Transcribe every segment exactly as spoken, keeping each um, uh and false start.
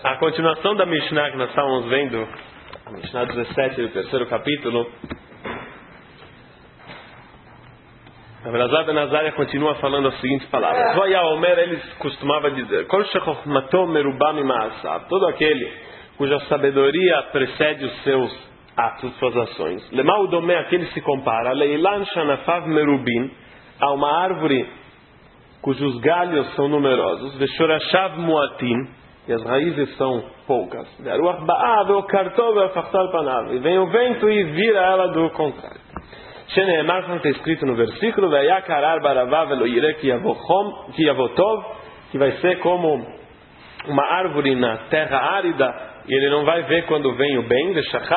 A continuação da Mishnah que nós estávamos vendo, a Mishnah dezessete do terceiro capítulo, Rav Elazar ben Azariah continua falando as seguintes palavras. Vaya Omer, ele costumava dizer, Kol shechokhmato merubah mima'asav, todo aquele cuja sabedoria precede os seus atos, suas ações. Lemau domé, aquele se compara, Leilan shanafav merubin, a uma árvore cujos galhos são numerosos, Veshorashav muatin, e as raízes são poucas. E vem o vento e vira ela do contrário. Sheneemar, está escrito no versículo, que vai ser como uma árvore na terra árida, e ele não vai ver quando vem o bem.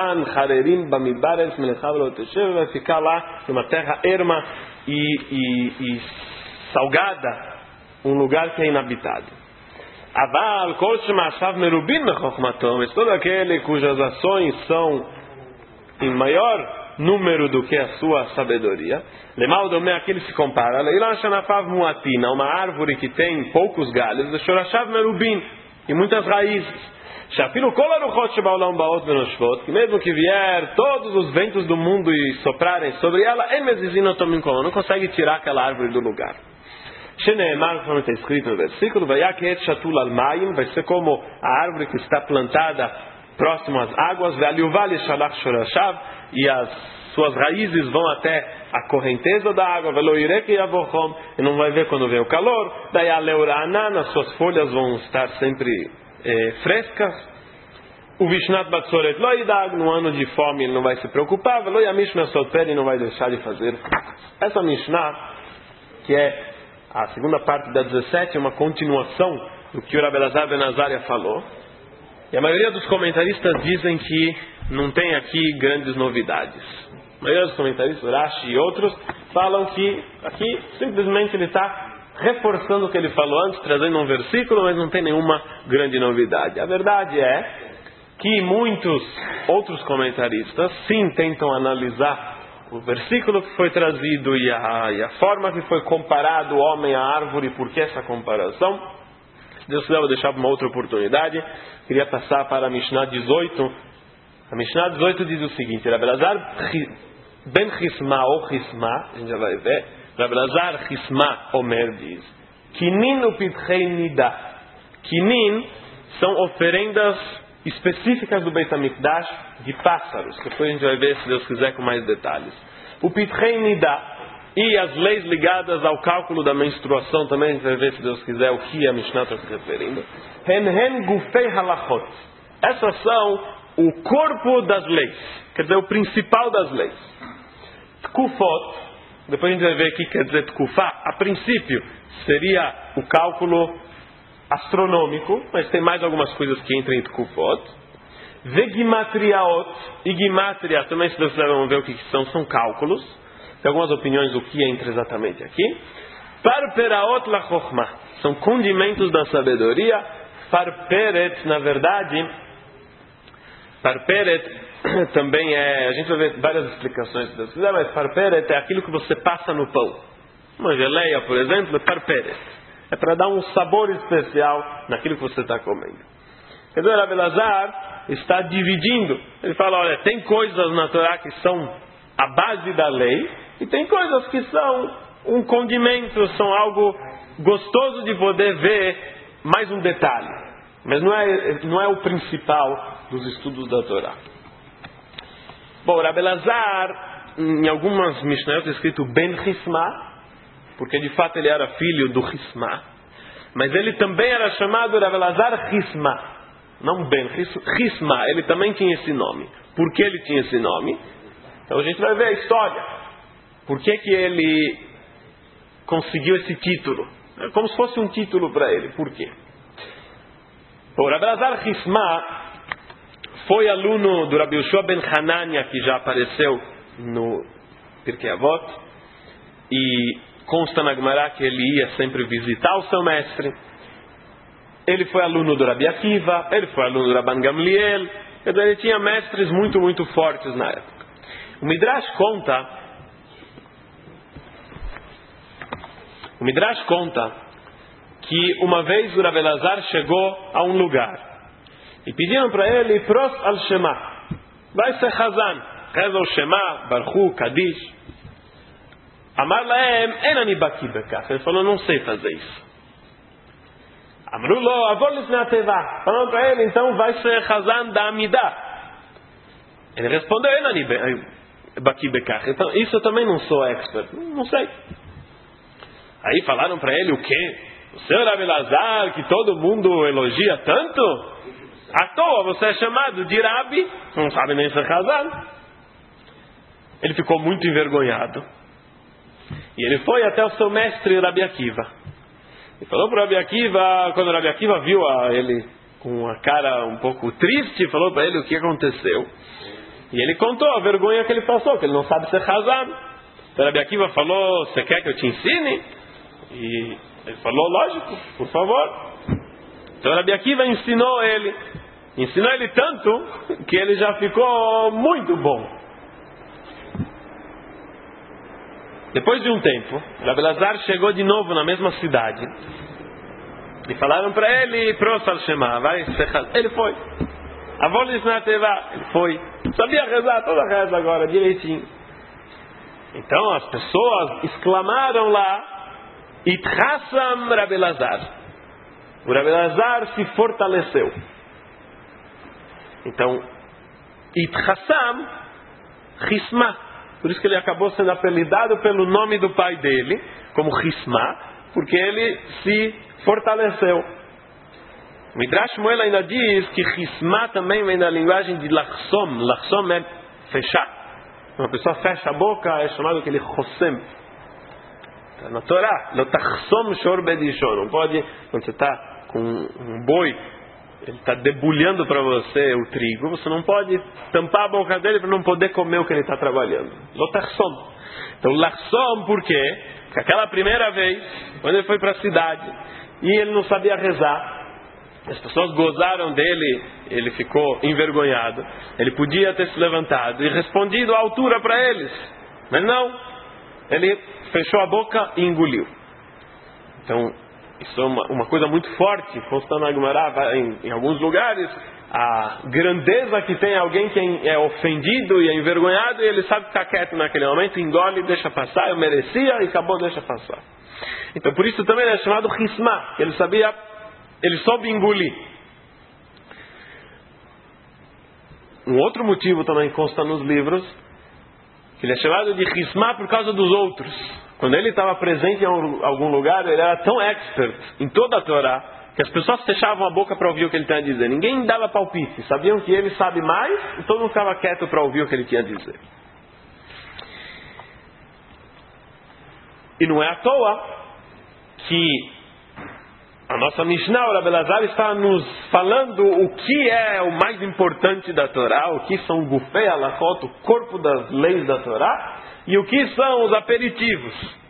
Vai ficar lá numa terra erma e, e, e salgada, um lugar que é inabitado. Aval, kol shemachav merubin mechokhmatom, mas todo aquele cujas ações são em maior número do que a sua sabedoria. Lemal domé, aquele se compara. Leilan shanafav muatina, uma árvore que tem poucos galhos. Veshorashav merubin, e muitas raízes. Shafilo kol aruchot shebaolam baot venoshvot, que mesmo que vier todos os ventos do mundo e soprarem sobre ela, em mezizin otomim kol, não consegue tirar aquela árvore do lugar. Sheneemar, como está escrito no versículo, vai ser como a árvore que está plantada próximo às águas, e as suas raízes vão até a correnteza da água, e não vai ver quando vem o calor. Daí a leuranan, as suas folhas vão estar sempre eh, frescas. O Vishnat Batzoret Loidag, no ano de fome ele não vai se preocupar, ele não vai deixar de fazer. Essa Mishnah, que é a segunda parte da dezessete, é uma continuação do que o Rav Elazar ben Azariah falou. E a maioria dos comentaristas dizem que não tem aqui grandes novidades. A maioria dos comentaristas, Rashi e outros, falam que aqui simplesmente ele está reforçando o que ele falou antes, trazendo um versículo, mas não tem nenhuma grande novidade. A verdade é que muitos outros comentaristas sim tentam analisar o versículo que foi trazido e a, e a forma que foi comparado o homem à árvore. Por que essa comparação? Se Deus quiser, eu vou deixar para uma outra oportunidade. Queria passar para a Mishnah dezoito. A Mishnah dezoito diz o seguinte: Rav Elazar ben Chisma ou Chisma, a gente já vai ver, Rav Elazar Chisma Omer diz, Kinin upitchei nida. Kinin são oferendas específicas do Beit HaMikdash de pássaros, que depois a gente vai ver, se Deus quiser, com mais detalhes. O Pitchei Nida e as leis ligadas ao cálculo da menstruação também, a gente vai ver, se Deus quiser, o que a Mishnah está se referindo. Hen hen gufei halachot. Essas são o corpo das leis, quer dizer, o principal das leis. Tkufot, depois a gente vai ver o que quer dizer tkufá. A princípio seria o cálculo astronômico, mas tem mais algumas coisas que entram em Tkufot. Vegimatriaot, e gimatria, também se vocês vão ver o que são, são cálculos. Tem algumas opiniões do que entra exatamente aqui. Parperaot la chokhmah, são condimentos da sabedoria. Parperet, na verdade, parperet também é, a gente vai ver várias explicações se Deus quiser, mas parperet é aquilo que você passa no pão. Uma geleia, por exemplo, é parperet. É para dar um sabor especial naquilo que você está comendo. Quer dizer, Rav Elazar está dividindo. Ele fala, olha, tem coisas na Torá que são a base da lei, e tem coisas que são um condimento, são algo gostoso de poder ver, mais um detalhe. Mas não é, não é o principal dos estudos da Torá. Bom, Rav Elazar, em algumas Mishnayot, é escrito Ben Chisma, porque de fato ele era filho do Chisma, mas ele também era chamado Rav Elazar Chisma, não Ben Chisma, ele também tinha esse nome. Por que ele tinha esse nome? Então a gente vai ver a história. Por que que ele conseguiu esse título? É como se fosse um título para ele. Por quê? O Rav Elazar Chisma foi aluno do Rabi Yoshua ben Hanania, que já apareceu no Pirkei Avot, e consta na Gemara que ele ia sempre visitar o seu mestre. Ele foi aluno do Rabi Akiva, ele foi aluno do Rabban Gamliel. Quer dizer, ele tinha mestres muito, muito fortes na época. O Midrash conta, o Midrash conta que uma vez o Rav Elazar chegou a um lugar E pediram para ele, Pros al Shema, vai ser Hazan, reza o Shema, Baruchu, Kadish. Amar laem, enani baki bekach. Ele falou, não sei fazer isso. Amru lo, avol lifnei teva. Falaram para ele, então vai ser Hazan da Amidah. Ele respondeu, enani baki bekach. Então, isso eu também não sou expert. Não sei. Aí falaram para ele, o quê? O senhor Rabi Elazar, que todo mundo elogia tanto? À toa você é chamado de Rabi, não sabe nem ser Hazan. Ele ficou muito envergonhado. E ele foi até o seu mestre Rabi Akiva. E falou para o Rabi Akiva, quando o Rabi Akiva viu a ele com a cara um pouco triste, falou para ele o que aconteceu. E ele contou a vergonha que ele passou, que ele não sabe ser Hazan. Então o Rabi Akiva falou, você quer que eu te ensine? E ele falou, lógico, por favor. Então o Rabi Akiva ensinou ele. Ensinou ele tanto que ele já ficou muito bom. Depois de um tempo, Rabi Elazar chegou de novo na mesma cidade. E falaram para ele, Pros al Shema, vai ser Hazan. Ele foi. Avol lifnei teva, ele foi. Sabia rezar toda a reza agora, direitinho. Então as pessoas exclamaram lá, Itchassam Rabi Elazar. O Rabi Elazar se fortaleceu. Então, Itchassam, Chisma. Por isso que ele acabou sendo apelidado pelo nome do pai dele, como Chisma, porque ele se fortaleceu. O Midrash Moel ainda diz que Chisma também vem da linguagem de Lachsom. Lachsom é fechar. Uma pessoa fecha a boca, é chamado aquele Chosem. Na Torá, Lotachsom Shor Bedishon. Não pode, quando você está com um boi, ele está debulhando para você o trigo, você não pode tampar a boca dele para não poder comer o que ele está trabalhando. Lotachsom. Então, Lachsom, por quê? Porque aquela primeira vez, quando ele foi para a cidade, e ele não sabia rezar, as pessoas gozaram dele, ele ficou envergonhado. Ele podia ter se levantado e respondido à altura para eles, mas não. Ele fechou a boca e engoliu. Então, isso é uma, uma coisa muito forte. Consta na Gemara, em, em alguns lugares, a grandeza que tem alguém que é ofendido e é envergonhado, e ele sabe ficar quieto naquele momento, engole, deixa passar, eu merecia e acabou, deixa passar. Então, por isso também é chamado Chisma. Ele sabia, ele soube engolir. Um outro motivo também consta nos livros, que ele é chamado de Chisma por causa dos outros. Quando ele estava presente em algum lugar, ele era tão expert em toda a Torá, que as pessoas fechavam a boca para ouvir o que ele tinha a dizer. Ninguém dava palpite. Sabiam que ele sabe mais e todo mundo ficava quieto para ouvir o que ele tinha a dizer. E não é à toa que a nossa Mishnah, o Rabi Elazar, está nos falando o que é o mais importante da Torá, o que são o Gufei Halachot, o corpo das leis da Torá, e o que são os aperitivos.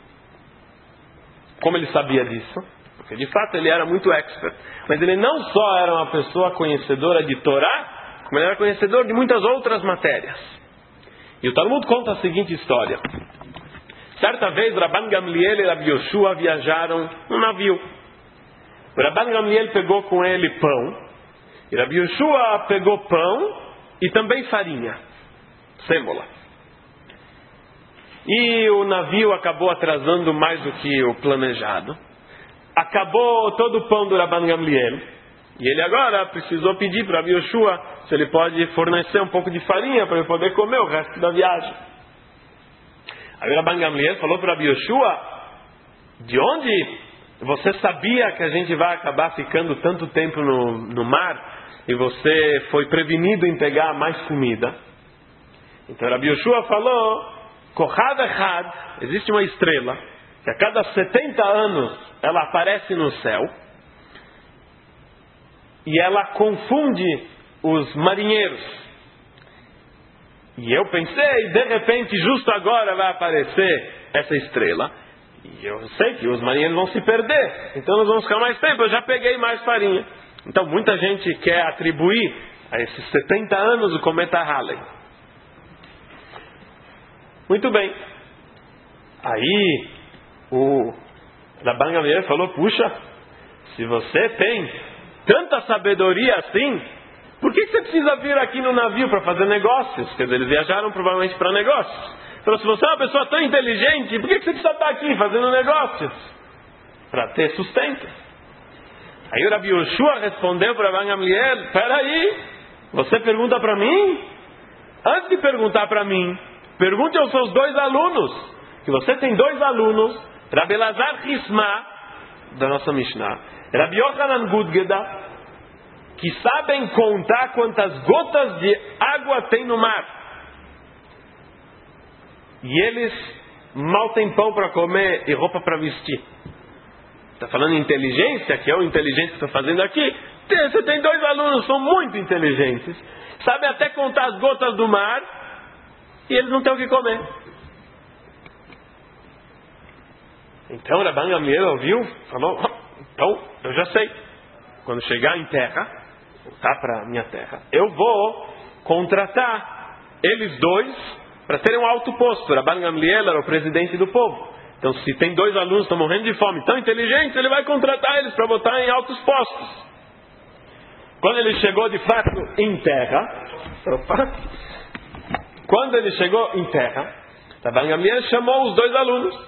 Como ele sabia disso? Porque de fato ele era muito expert. Mas ele não só era uma pessoa conhecedora de Torá, como ele era conhecedor de muitas outras matérias. E o Talmud conta a seguinte história. Certa vez Rabban Gamliel e Rabi Yoshua viajaram num navio. O Rabban Gamliel pegou com ele pão, e Rabi Yoshua pegou pão e também farinha, sêmola. E o navio acabou atrasando mais do que o planejado. Acabou todo o pão do Rabban Gamliel. E ele agora precisou pedir para Rabi Yoshua se ele pode fornecer um pouco de farinha para ele poder comer o resto da viagem. Aí o Rabban Gamliel falou para Rabi Yoshua, de onde você sabia que a gente vai acabar ficando tanto tempo no, no mar e você foi prevenido em pegar mais comida? Então Rabi Yoshua falou, Kohav Echad, existe uma estrela que a cada setenta anos ela aparece no céu e ela confunde os marinheiros. E eu pensei, de repente, justo agora vai aparecer essa estrela. E eu sei que os marinheiros vão se perder, então nós vamos ficar mais tempo, eu já peguei mais farinha. Então muita gente quer atribuir a esses setenta anos o cometa Halley. Muito bem. Aí o Rabban Gamliel falou, puxa, se você tem tanta sabedoria assim, Por que você precisa vir aqui no navio para fazer negócios? Quer dizer, eles viajaram provavelmente para negócios. Então, se você é uma pessoa tão inteligente, por que você precisa estar aqui fazendo negócios? Para ter sustento. Aí o Rabi Yoshua respondeu para Rabban Gamliel: peraí, você pergunta para mim? Antes de perguntar para mim, pergunte aos seus dois alunos. Que você tem dois alunos, Rabi Elazar Hisma, da nossa Mishnah, Rabi Yochanan Gudgeda, que sabem contar quantas gotas de água tem no mar. E eles mal têm pão para comer e roupa para vestir. Está falando em inteligência, que é o inteligente que estou fazendo aqui. Você tem dois alunos, são muito inteligentes. Sabem até contar as gotas do mar. E eles não têm o que comer. Então Rabban Gamliel ouviu, falou: então eu já sei. Quando chegar em terra, voltar para a minha terra, eu vou contratar eles dois para terem um alto posto. Rabban Gamliel era o presidente do povo. Então, se tem dois alunos que estão morrendo de fome, tão inteligentes, ele vai contratar eles para botar em altos postos. Quando ele chegou de fato em terra, opa, quando ele chegou em terra, Rabban Gamliel chamou os dois alunos.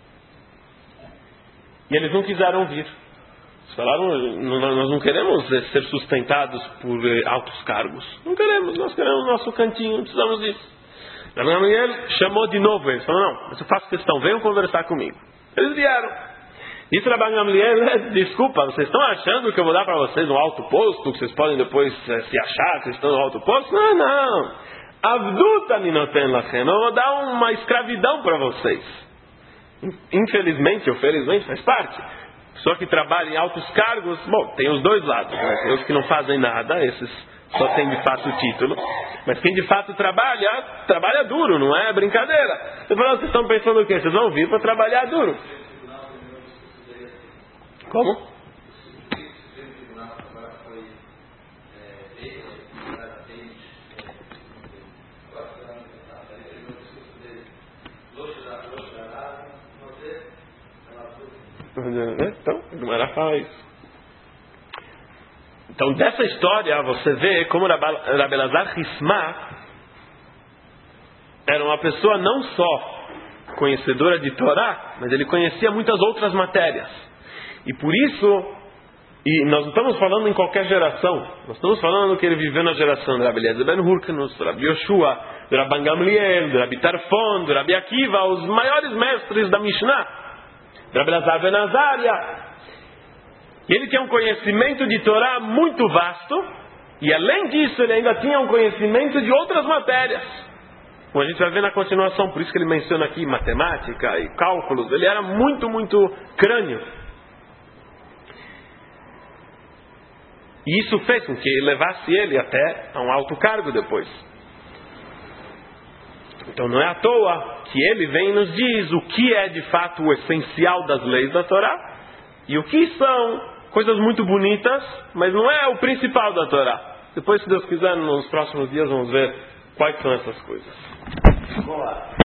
E eles não quiseram vir. Eles falaram: nós não queremos ser sustentados por altos cargos. Não queremos, nós queremos o nosso cantinho, não precisamos disso. Rabban Gamliel chamou de novo eles. Falou: não, mas eu faço questão, venham conversar comigo. Eles vieram. Disse Rabban Gamliel: desculpa, vocês estão achando que eu vou dar para vocês um alto posto, que vocês podem depois se achar que vocês estão no alto posto? Não, não. Avduta minoten lachem. Eu vou dar uma escravidão para vocês. Infelizmente ou felizmente, faz parte. Pessoa que trabalha em altos cargos, bom, tem os dois lados, né? Tem os que não fazem nada, esses só têm de fato o título. Mas quem de fato trabalha, trabalha duro, não é brincadeira. Você fala: vocês estão pensando o quê? Vocês vão vir para trabalhar duro. Como? Então, não era fala isso. Então, dessa história, você vê como Rabi Elazar Hisma era uma pessoa não só conhecedora de Torá, mas ele conhecia muitas outras matérias. E por isso, e nós não estamos falando em qualquer geração, nós estamos falando que ele viveu na geração de Rabi Eliezer ben Hurkenus, do Rabi Yoshua, do Rabban Gamliel, do Rabi Tarfon, do Rabi Akiva, os maiores mestres da Mishnah, do Rabi Elazar ben Azaria. E ele tinha um conhecimento de Torá muito vasto, e além disso ele ainda tinha um conhecimento de outras matérias. Como a gente vai ver na continuação, por isso que ele menciona aqui matemática e cálculos. Ele era muito, muito crânio. E isso fez com que levasse ele até a um alto cargo depois. Então não é à toa que ele vem e nos diz o que é de fato o essencial das leis da Torá e o que são coisas muito bonitas, mas não é o principal da Torá. Depois, se Deus quiser, nos próximos dias vamos ver quais são essas coisas. Vamos lá.